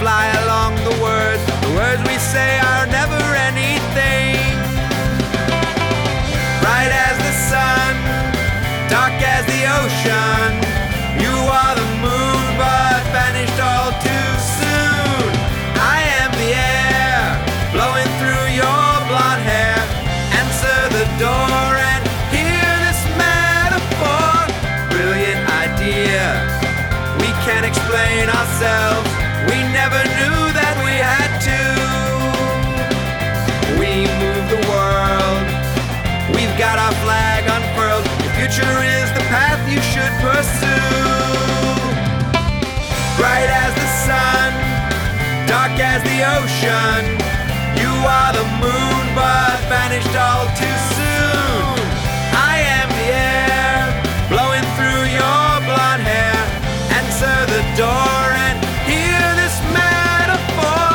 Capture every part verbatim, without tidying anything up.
fly along the words. The words we say are never anything. Bright as the sun, dark as the ocean. You are the moon, but vanished all too soon. I am the air, blowing through your blonde hair. Answer the door and hear this metaphor. Brilliant idea, we can't explain ourselves. We never knew that we had to. We move the world, we've got our flag unfurled. The future is the path you should pursue. Bright as the sun, dark as the ocean. You are the moon, but vanished all too soon. I am the air, blowing through your blonde hair. Answer the door and hear this metaphor.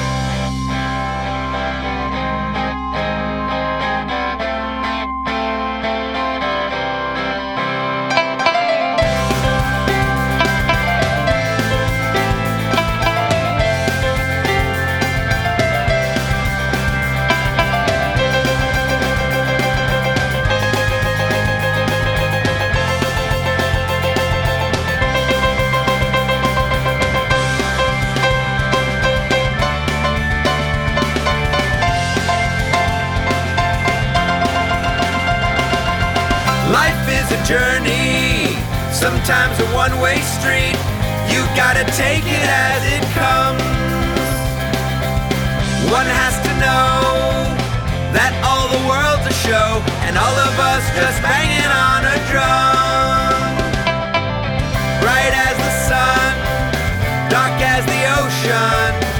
Life is a journey, sometimes a one-way street. You gotta take it as it comes. One has to know that all the world's a show, and all of us just banging on a drum. Bright as the sun, dark as the ocean.